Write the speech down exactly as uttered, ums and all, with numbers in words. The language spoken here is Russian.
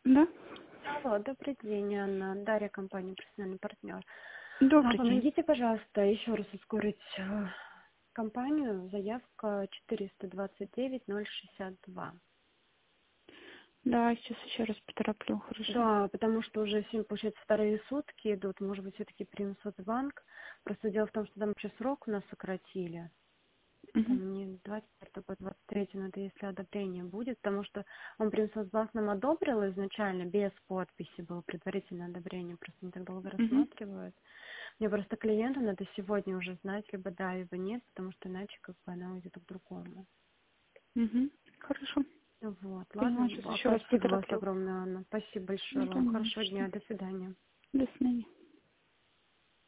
Да? Алло, добрый день, Анна. Дарья, компания «Профессиональный партнер». А, Добрый день. помогите, пожалуйста, еще раз ускорить э, компанию. Заявка четыреста двадцать девять ноль шестьдесят два. Да, сейчас еще раз потороплю, хорошо. Да, потому что уже сегодня, получается, вторые сутки идут. Может быть, все-таки примем соцбанк. Просто дело в том, что там еще срок у нас сократили. Угу. Там не двадцать четвёртого, двадцать третьего, надо, если одобрение будет, потому что он Примсоцбанк нам одобрил изначально, без подписи, было предварительное одобрение, просто не так долго Угу. рассматривают. Мне просто клиенту надо сегодня уже знать, либо да, либо нет, потому что иначе как бы она уйдет к другому. Угу. Хорошо. Вот, Поняла, ладно, сейчас а еще раз спасибо вас потороплю. огромное, Анна. Спасибо большое Ну, вам. Хорошего конечно. дня, до свидания. До свидания.